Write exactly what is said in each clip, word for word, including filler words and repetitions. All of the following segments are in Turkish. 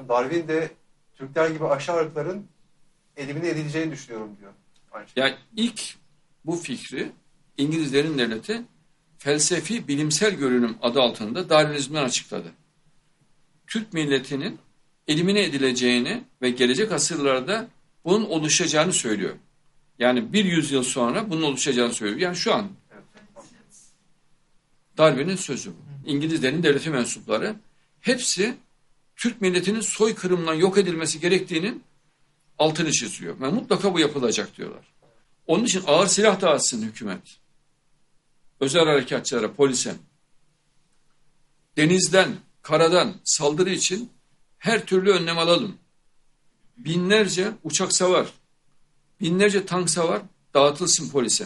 hocam Darwin de Türkler gibi aşağı ırkların elimine edileceğini düşünüyorum diyor. Aynı şey. Yani ilk bu fikri İngilizlerin devleti felsefi bilimsel görünüm adı altında Darwinizm'den açıkladı. Türk milletinin elimine edileceğini ve gelecek asırlarda bunun oluşacağını söylüyor. Yani bir yüzyıl sonra bunun oluşacağını söylüyor. Yani şu an Darwin'in sözü bu. İngilizlerin devleti mensupları hepsi Türk milletinin soykırımla yok edilmesi gerektiğinin altını çiziyor. Ve mutlaka bu yapılacak diyorlar. Onun için ağır silah dağıtsın hükümet. Özel harekatçılara, polise. Denizden, karadan saldırı için her türlü önlem alalım. Binlerce uçak savar, binlerce tank savar dağıtılsın polise.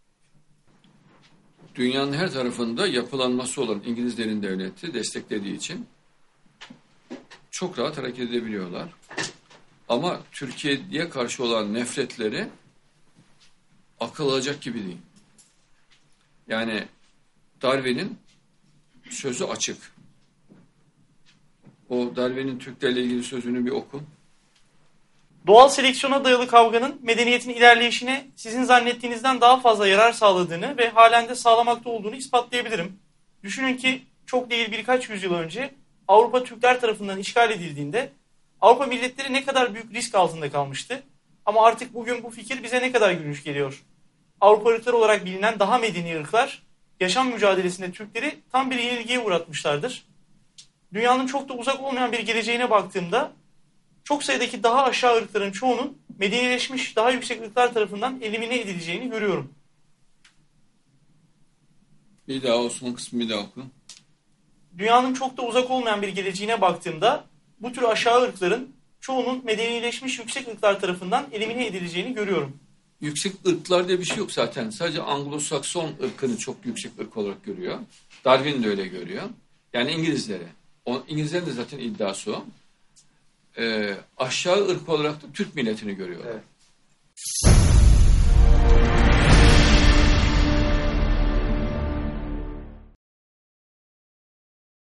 Dünyanın her tarafında yapılanması olan İngilizlerin devleti desteklediği için çok rahat hareket edebiliyorlar. Ama Türkiye'ye karşı olan nefretleri akıl alacak gibi değil. Yani Darwin'in sözü açık. O Darwin'in Türklerle ilgili sözünü bir oku. Doğal seleksiyona dayalı kavganın medeniyetin ilerleyişine sizin zannettiğinizden daha fazla yarar sağladığını ve halen de sağlamakta olduğunu ispatlayabilirim. Düşünün ki çok değil birkaç yüzyıl önce Avrupa Türkler tarafından işgal edildiğinde Avrupa milletleri ne kadar büyük risk altında kalmıştı. Ama artık bugün bu fikir bize ne kadar gülünç geliyor. Avrupa ırkları olarak bilinen daha medeni ırklar yaşam mücadelesinde Türkleri tam bir yenilgiye uğratmışlardır. Dünyanın çok da uzak olmayan bir geleceğine baktığımda çok sayıdaki daha aşağı ırkların çoğunun medenileşmiş daha yüksek ırklar tarafından elimine edileceğini görüyorum. Bir daha o son kısmı bir daha oku. Dünyanın çok da uzak olmayan bir geleceğine baktığımda bu tür aşağı ırkların çoğunun medenileşmiş yüksek ırklar tarafından elimine edileceğini görüyorum. Yüksek ırklar diye bir şey yok zaten. Sadece Anglo-Sakson ırkını çok yüksek ırk olarak görüyor. Darwin de öyle görüyor. Yani İngilizleri. O, İngilizlerin de zaten iddiası o. Ee, aşağı ırk olarak da Türk milletini görüyorlar. Evet.